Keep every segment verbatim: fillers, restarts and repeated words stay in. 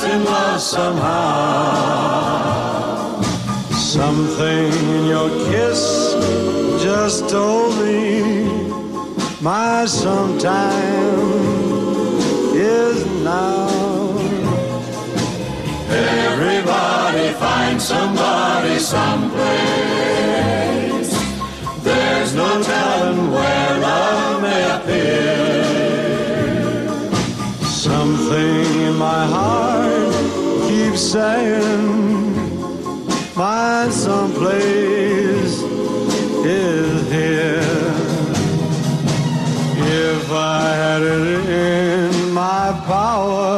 in love somehow. Something in your kiss just told me my sometime is now. Everybody find somebody someplace. There's no telling where love may appear. Something in my heart keeps saying my someplace is here. If I had it in my power,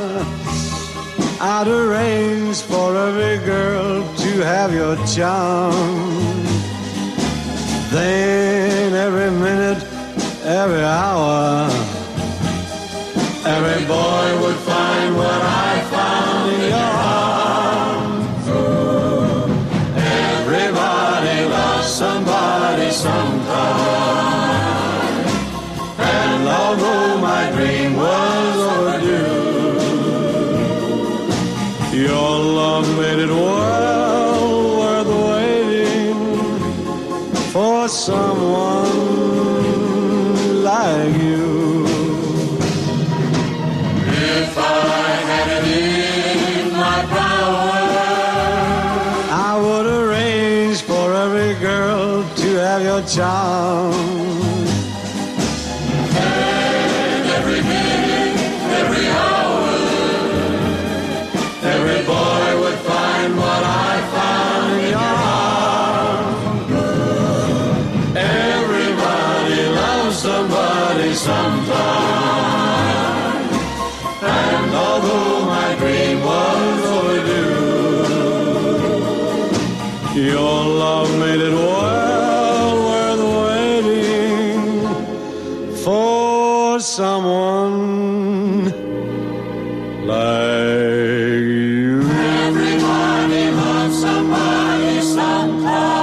I'd arrange for every girl to have your charm. Then every minute, every hour, every boy would find what I found in your arms. Everybody loves somebody sometime. And although my dream was overdue, your love made it well worth waiting for someone like you. If I had it in my power, I would arrange for every girl to have your charm. And every minute, every hour, every boy would find what I found in your arms. Everybody loves somebody sometime. And although my dream was overdue, your love made it well worth waiting for someone like you. Everybody loves somebody sometime.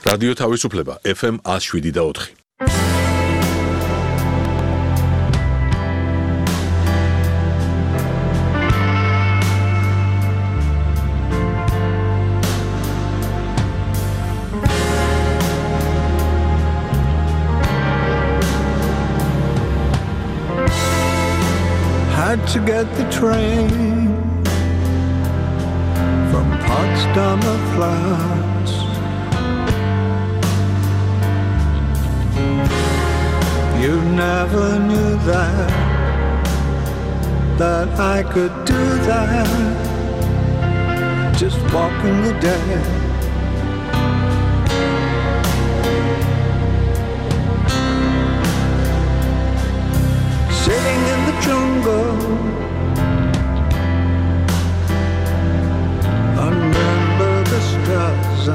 რადიო თავისუფლება ეფ ემ one oh seven და four. Had to get the train from Potsdamer Platz. You never knew that, that I could do that, just walking the dead. Sitting in the jungle under the stars,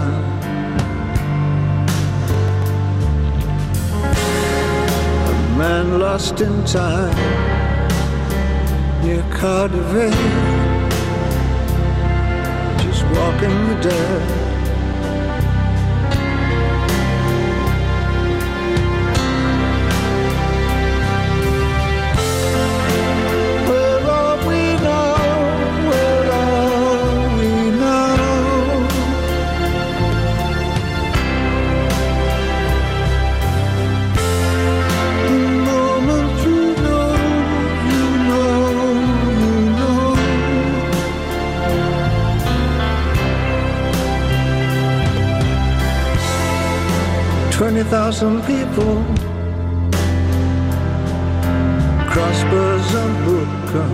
a man lost in time near Cardiff, just walking the dead. Twenty thousand people cross Berzabuka,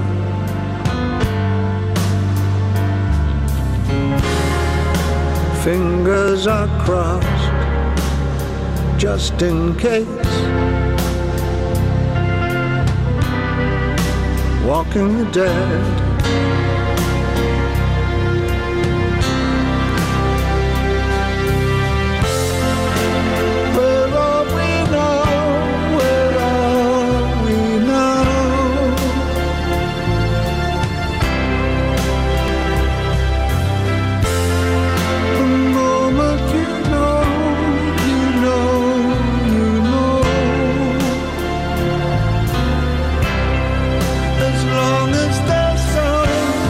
fingers are crossed just in case, walking the dead. As long as there's sun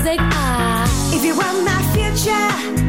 zig ah. If you want my future,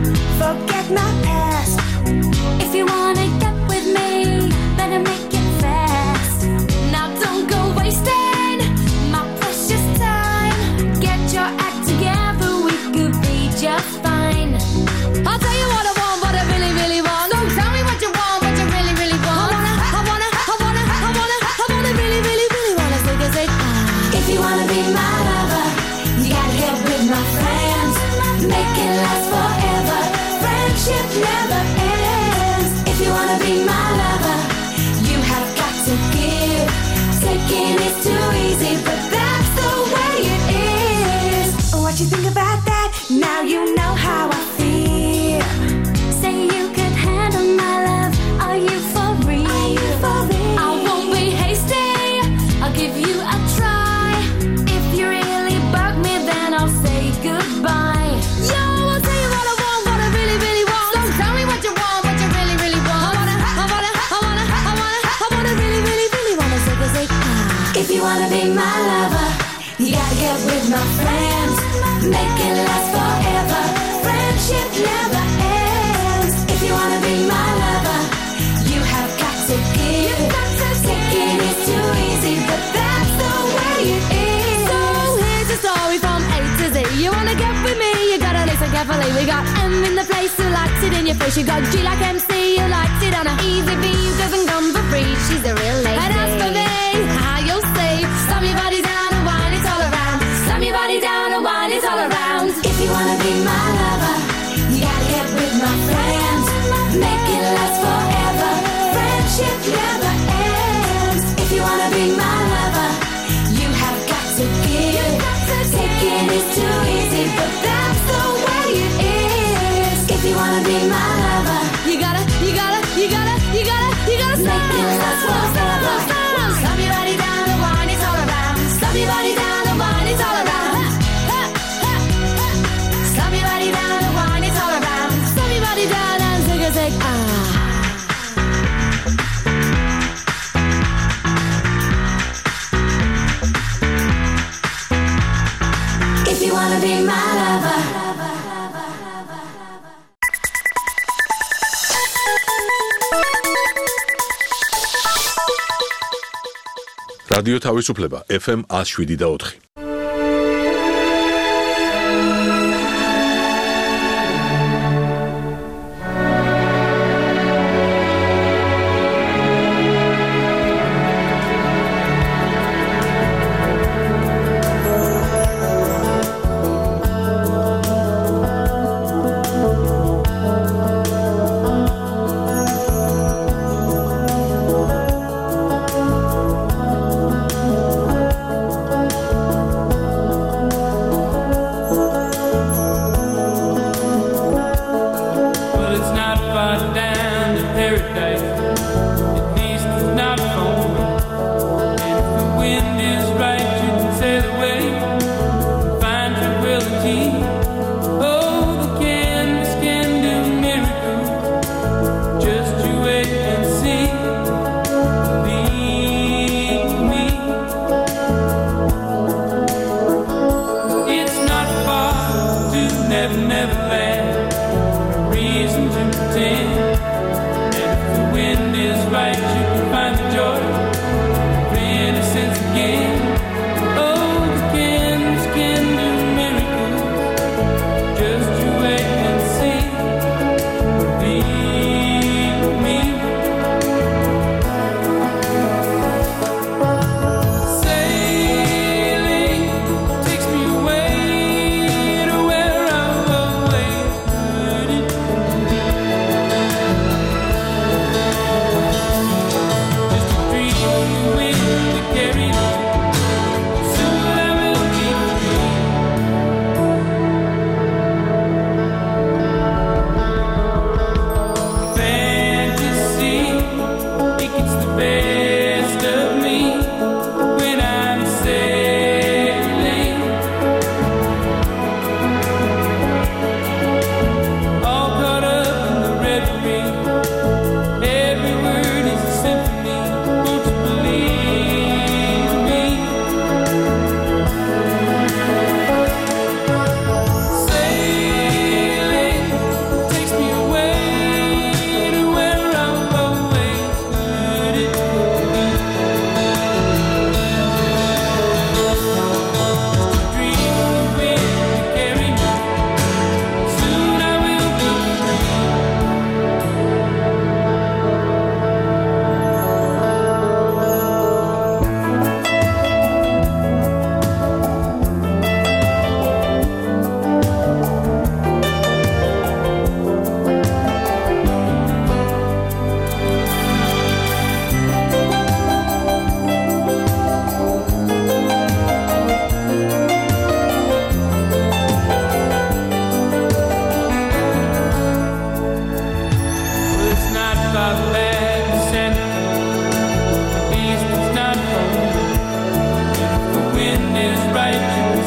forget my past. If you wanna get with me, better make it fast. Now don't go wasting my precious time. Get your act together, we could be just fine. I'll tell you what I want, what I really, really want. So tell me what you want, what you really, really want. I wanna, I wanna, I wanna, I wanna, I wanna really, really, really wanna zig a zig ah. If you wanna be my lover, you gotta get with my friends. Make it last forever. Friendship never ends. If you wanna be my lover, you have got to give. Taking is too easy, but that's the way it is. What you think about that? Now you know how I feel. Say you could handle my love. Are you for real? Are you for real? I won't be hasty. I'll give you a try. If you really bug me, then I'll say goodbye. Yo, I'll tell you what I want, what I really, really want. So tell me what you want, what you really, really want. I wanna, I wanna, I wanna, I wanna, I wanna really, really, really wanna zig a zig ah. If you wanna be my lover, you gotta get with my friends. Make it last forever. Friendship never ends. If you wanna be my lover, you have got to give. Taking is too easy, but that's the way it is. So here's a story from A to Z. You wanna get with me, you gotta listen carefully. We got M in the place who likes it in your face. You got G like M C who likes it on a easy B who doesn't come for free. She's a real lady. And as for me, how you'll say, slam your body down and wine it all around. Slam your body down and wine it all around. If you wanna be my lover, you gotta get with my friends. Make it last forever. Friendship never ends. If you wanna be my lover, you have got to give. Taking is too easy, but that's the way it is. If you wanna be my lover, you gotta, you gotta, you gotta, you gotta, you gotta make it last forever. Slam your body down and wine it all around. Slam your body down and wine it all around. Slam your body down and wine it all around. Slam your body down and zig a zig ah. If you wanna be my lover. რადიო თავისუფლება ეფ ემ one oh seven და four.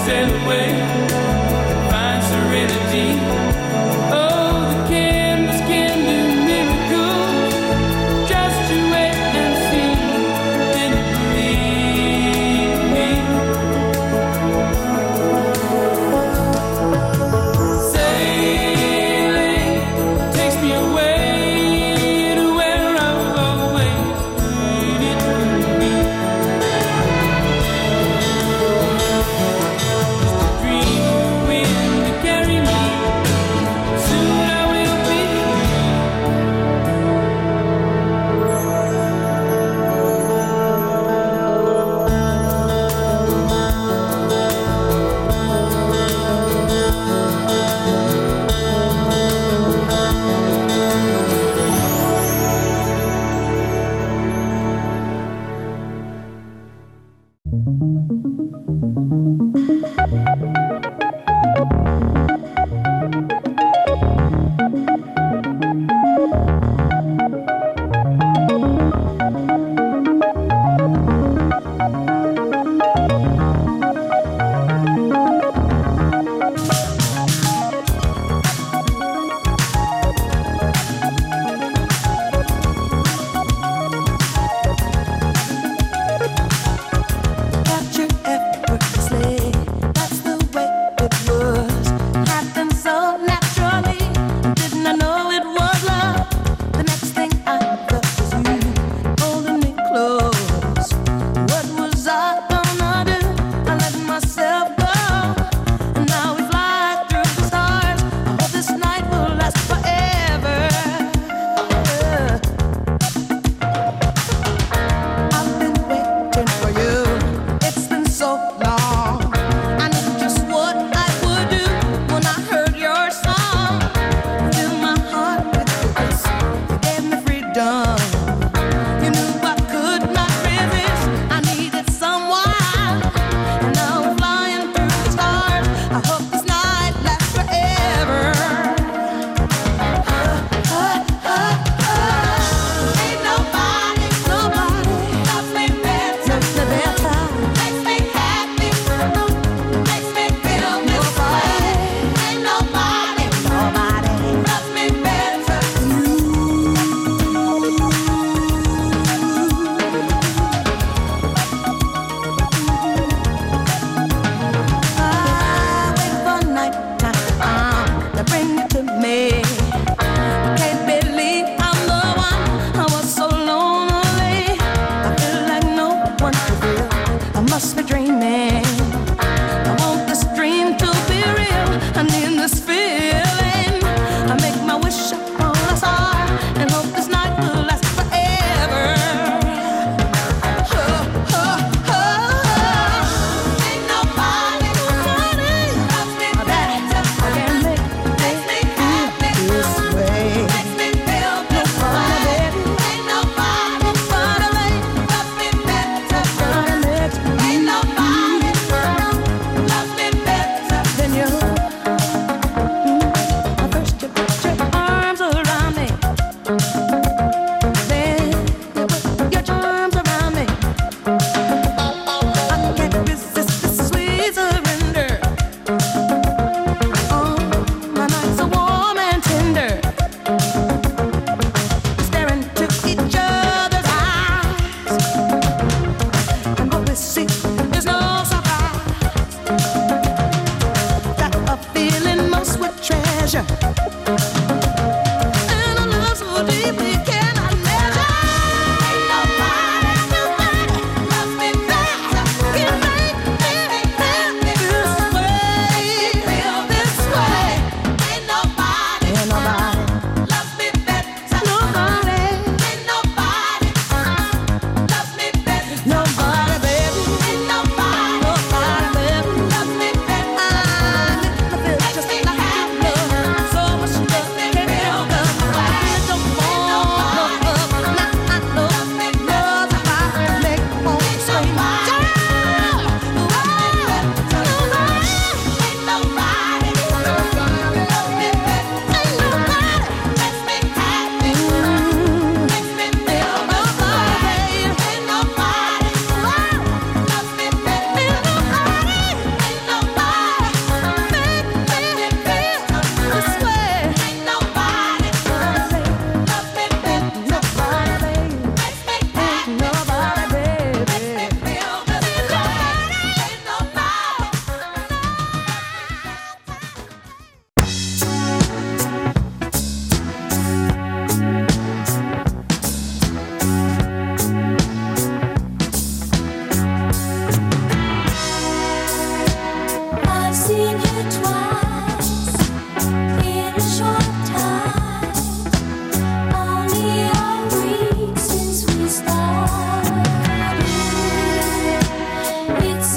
Ain't nobody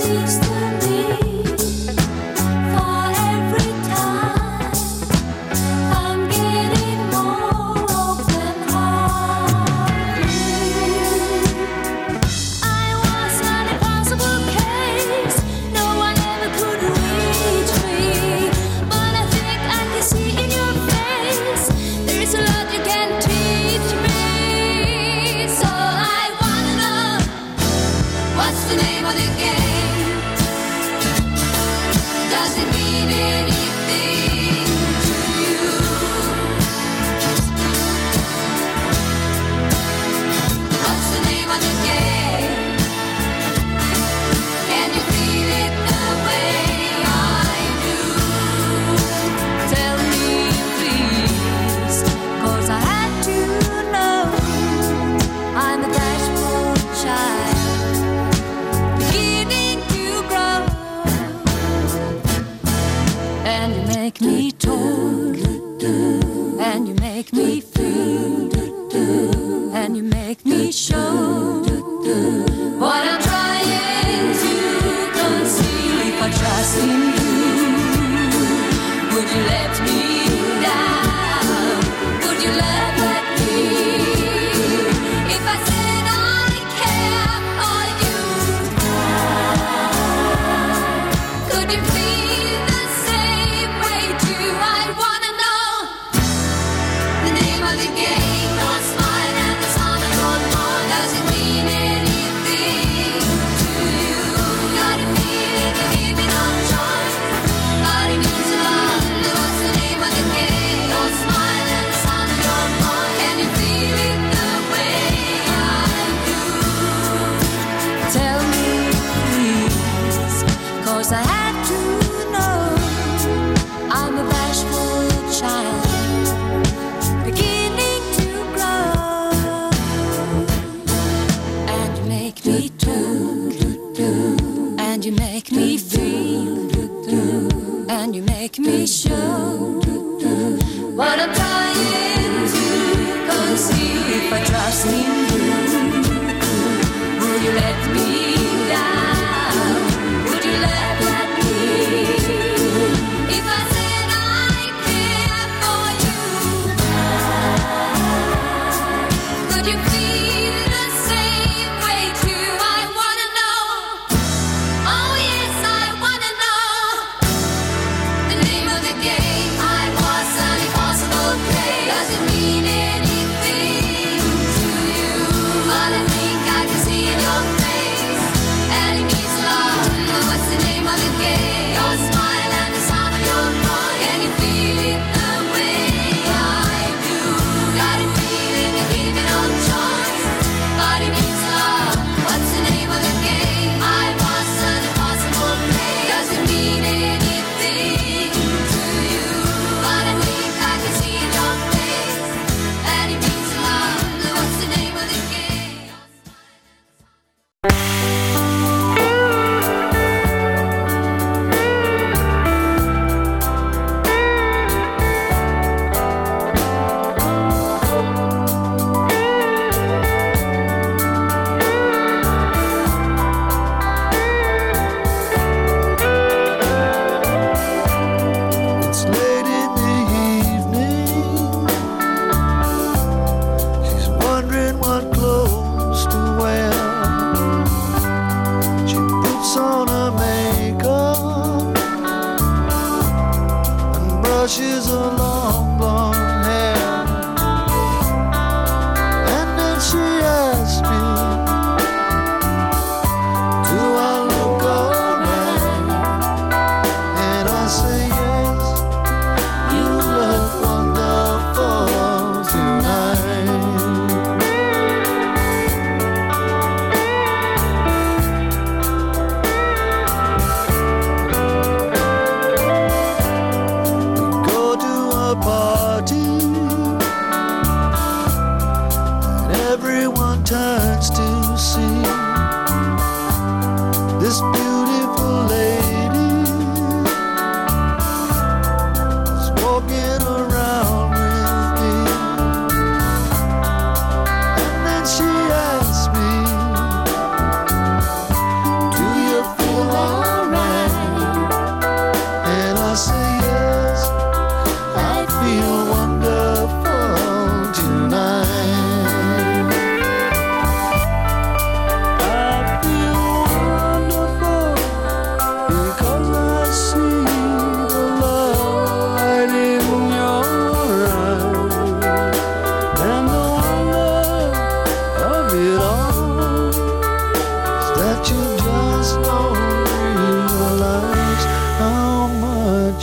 But I think I can see in your face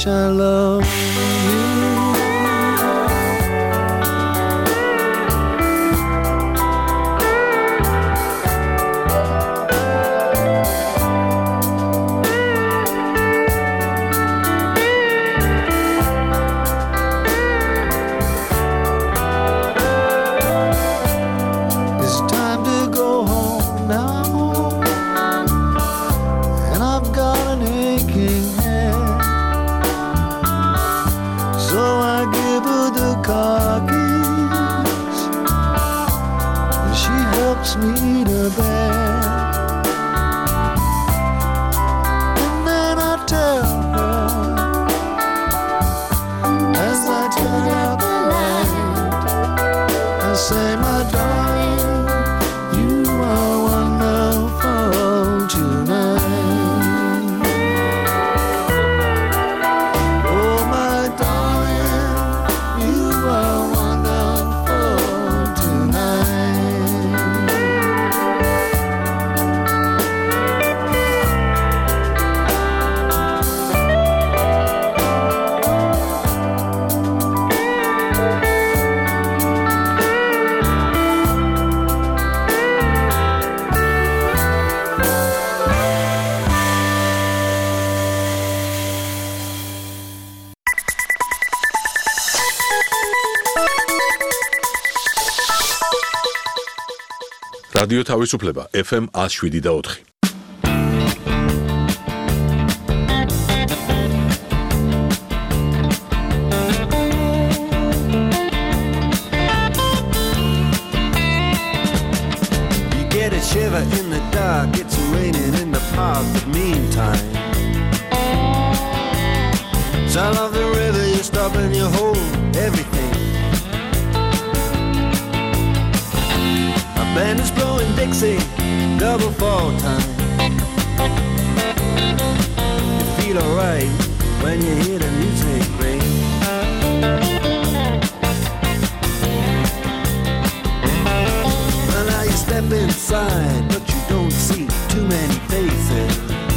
much I love you. Me to bed, and then I tell her as I turn out the light, I say, my darling, you are wonderful tonight. Oh, my darling, you are wonderful tonight. რადიო თავისუფლება F M one oh seven და four. You get a shiver in the dark, it's raining in the park, but meantime sound of the river, you stop and you hold everything. Band is blowing Dixie, double fall time. You feel alright when you hear the music ring. Well, now you step inside, but you don't see too many faces.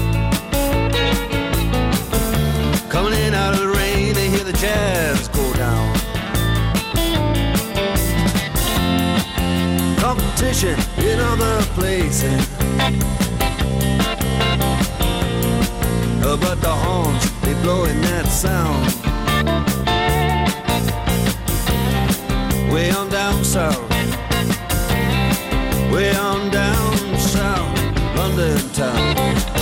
Coming in out of the rain, they hear the jazz go down. Competition in other places, oh, but the horns, they blowing that sound. Way on down south, way on down south, London town.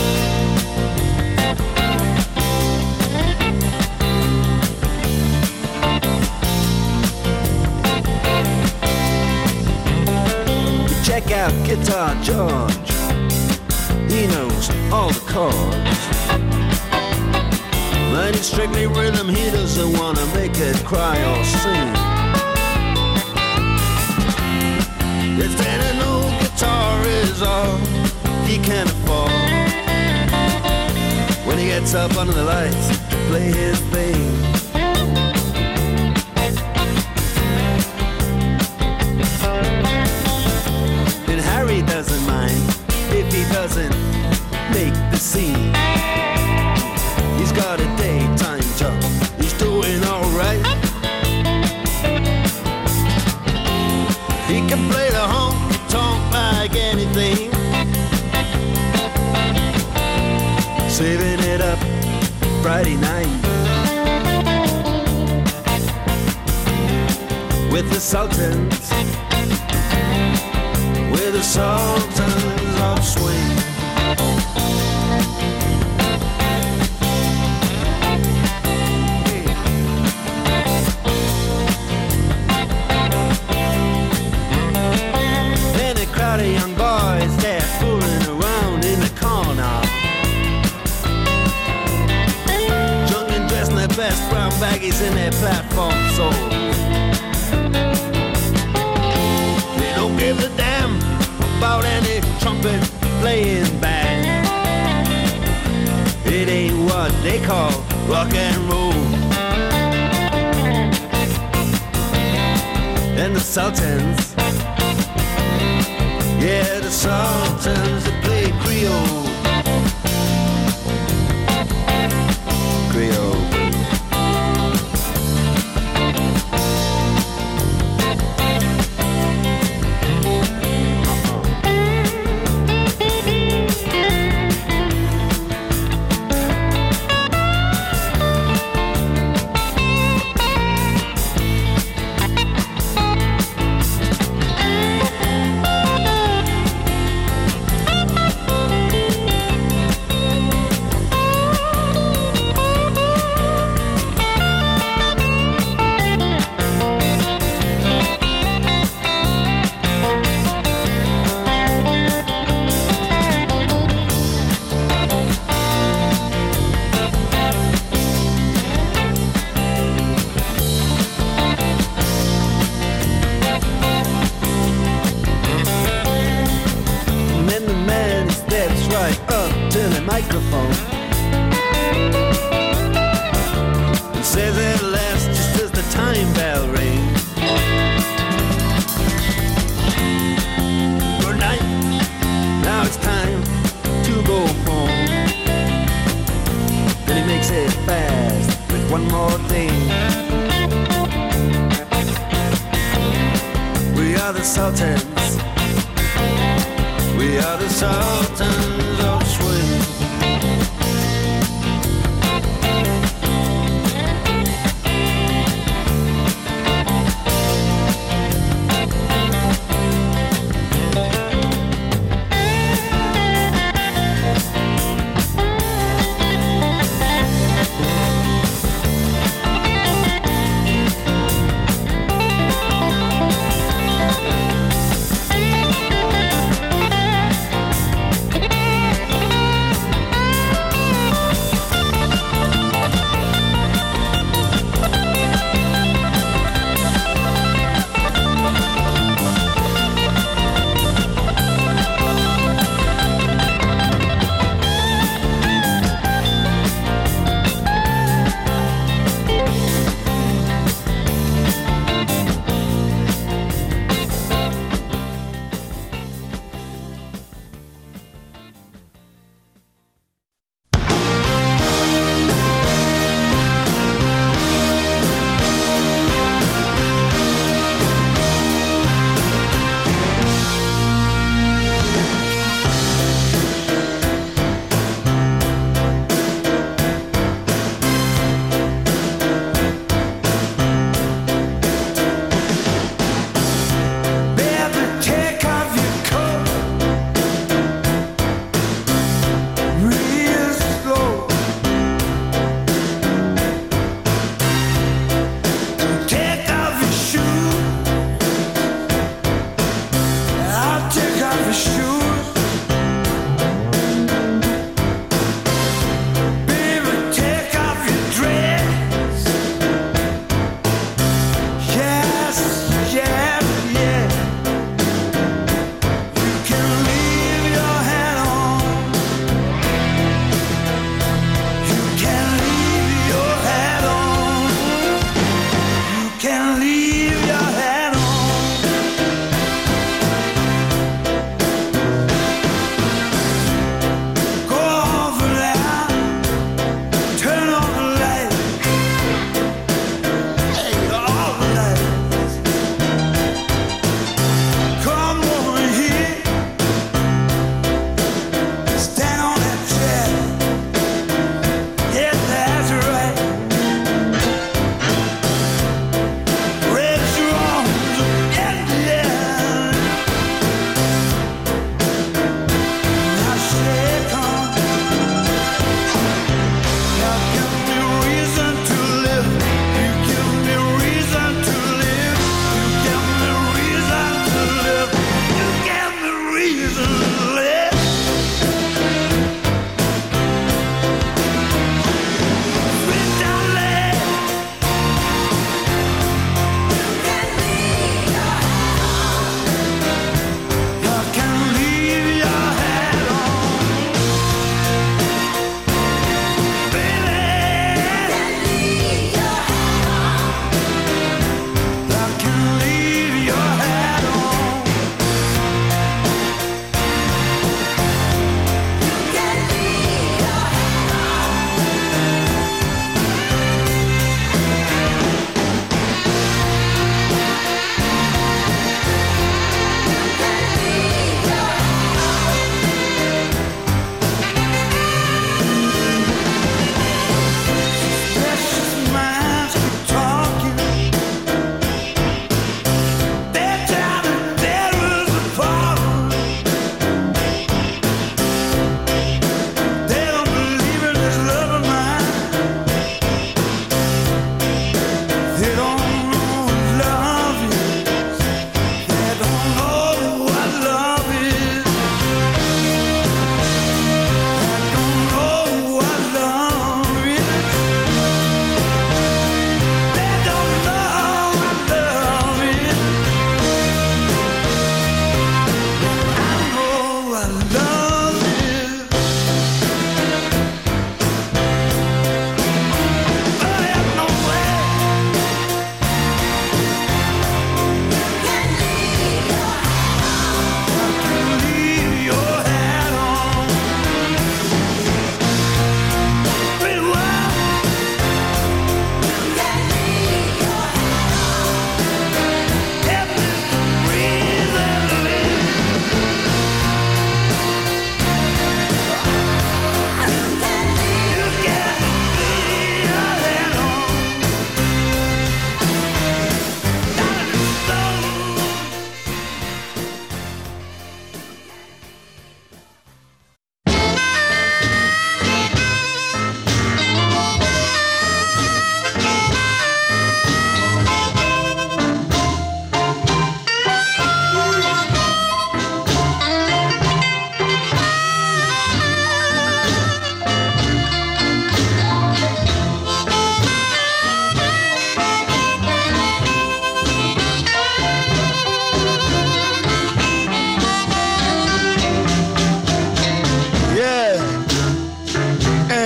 Check out Guitar George, he knows all the chords. But it's strictly rhythm, he doesn't wanna make it cry or sing. If then an old guitar is all he can afford, when he gets up under the lights to play his thing, Harry doesn't mind if he doesn't make the scene. He's got a daytime job, he's doing alright. He can play the honky-tonk like anything, saving it up Friday night with the Sultans, with the Sultans of Swing. Then a crowd of young boys, they're fooling around in the corner, drunk and dressed in their best brown baggies in their platform soles. They don't give a damn about any trumpet playing band. It ain't what they call rock and roll. And the Sultans, yeah, the Sultans, they play Creole. Creole. microphone and says it laughs just as the time bell rings. Good night, now it's time to go home. Then he makes it fast with one more thing. We are the Sultans, we are the Sultans of Swing.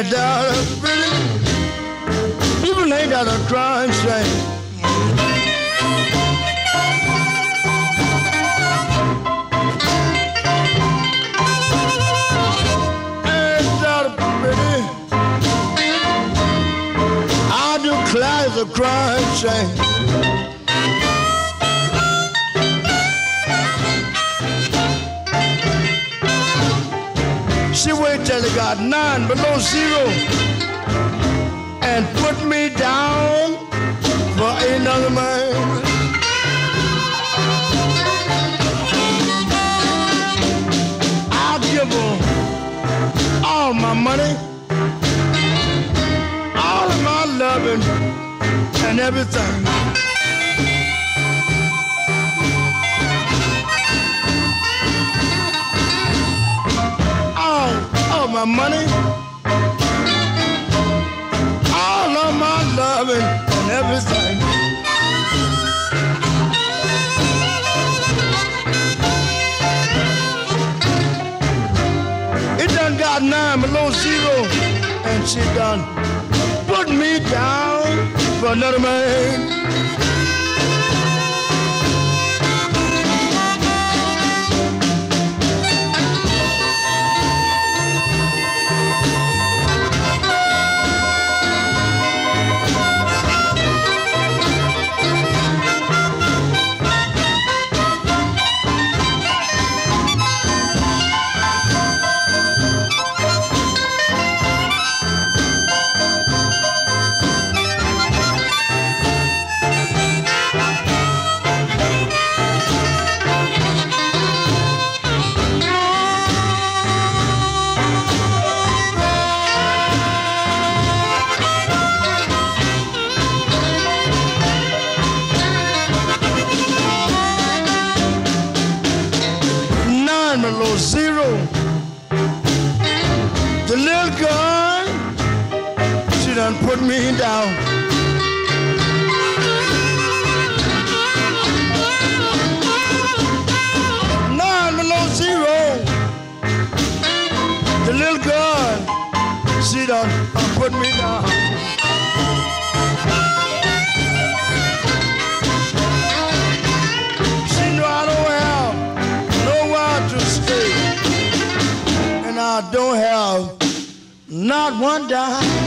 And darling, really, people ain't got a crying shame. And darling, really, I declare the crying shame. She waited till it got nine below zero and put me down for another man. I'll give her all my money, all of my loving and everything. All my money, all of my loving and everything. It done got nine below zero, and she done put me down for another man. Below zero. The little girl, she done put me down. Nine below zero. The little girl, she done uh, put me down. She know I don't have nowhere to stay, and I don't have not one dime.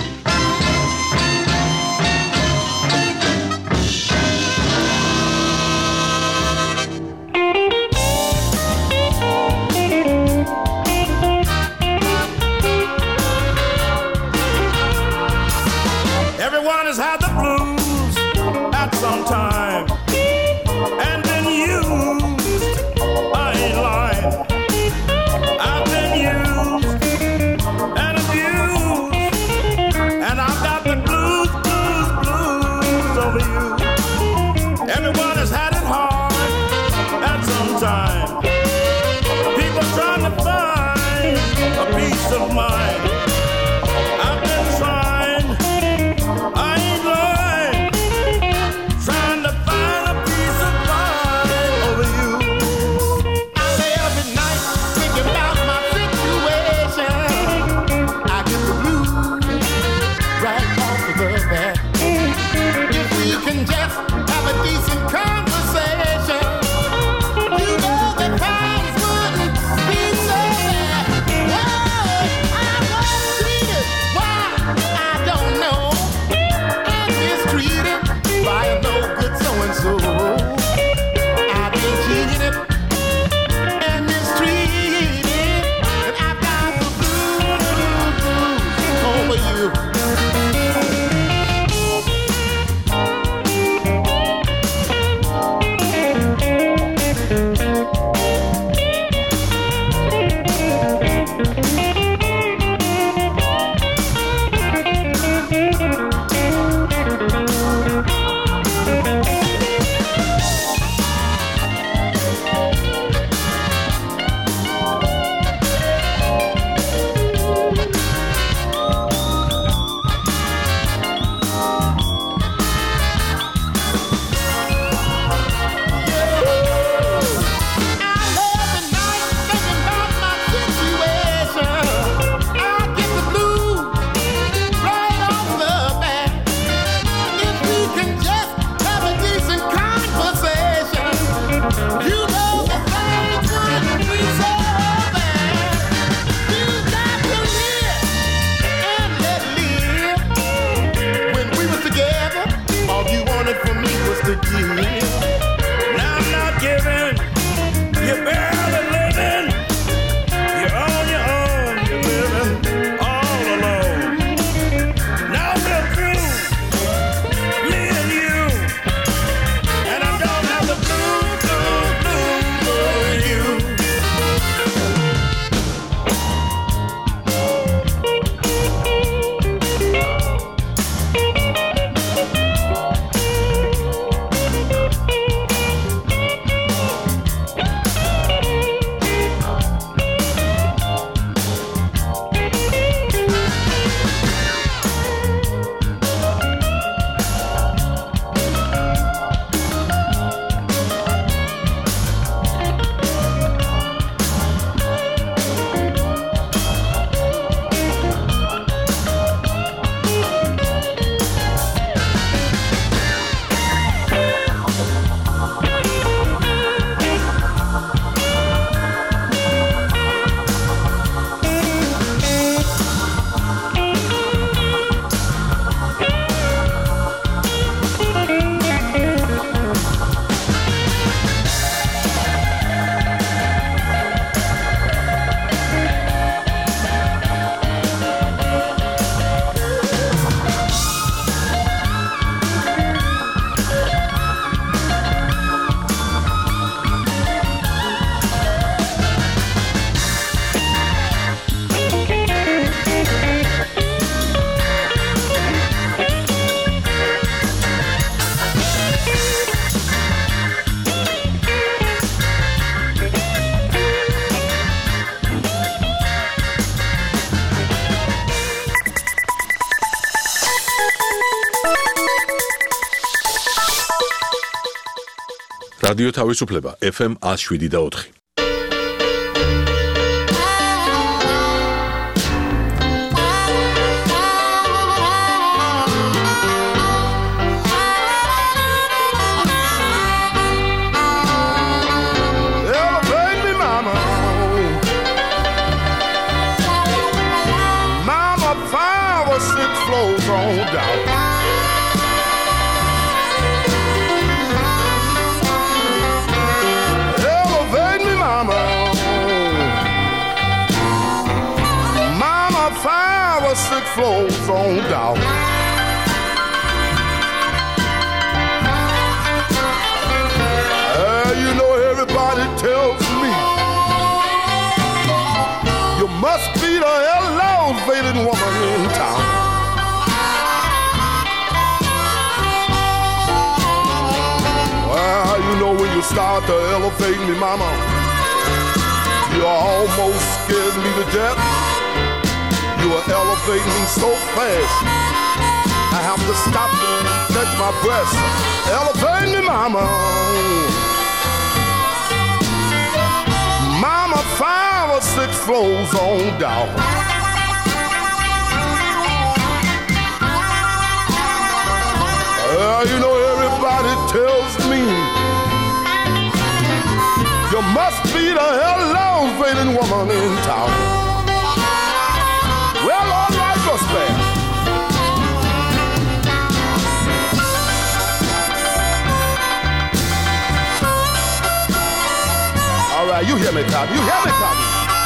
Everyone has had the blues at some time and been used. I ain't lying. I've been used and abused, and I've got the blues, blues, blues over you. Everyone has had it hard at some time. People trying to find a peace of mind. I've been trying, I ain't lying, trying to რადიო თავისუფლება ეფ ემ one oh seven და four. Flows on down. Elevate me, mama. Mama, five or six floors on down. Uh, you know everybody tells me you must be the elevated woman in town. You know when you start to elevate me, mama, you almost scared me to death. You are elevating me so fast, I have to stop and catch my breath. Elevate me, mama. Mama, five or six floors on down. Uh, you know everybody tells me you must be the elevated woman in town. Well, all right, what's that? All right, you hear me, Copy. You hear me, Copy.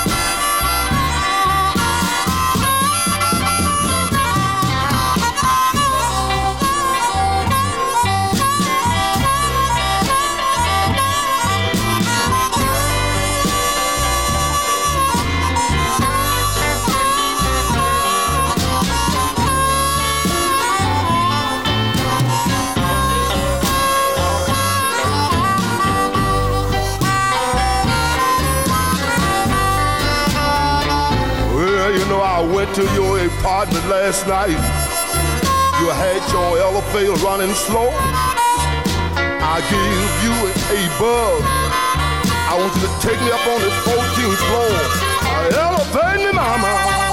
I went to your apartment last night. You had your elevator running slow. I gave you a buzz. I want you to take me up on the fourteenth floor. Elevate me, mama.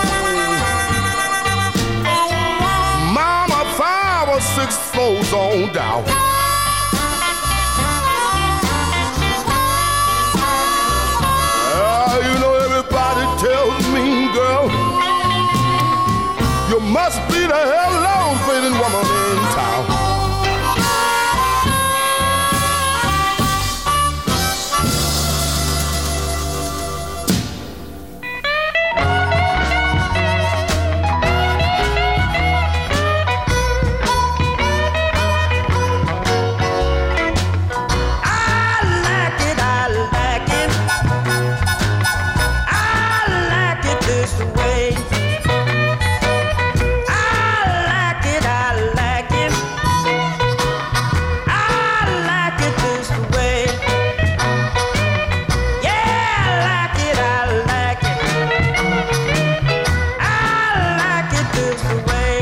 Mama, five or six floors on down. Uh, you know everybody tells me, girl, you must be the elevated woman in town. This way.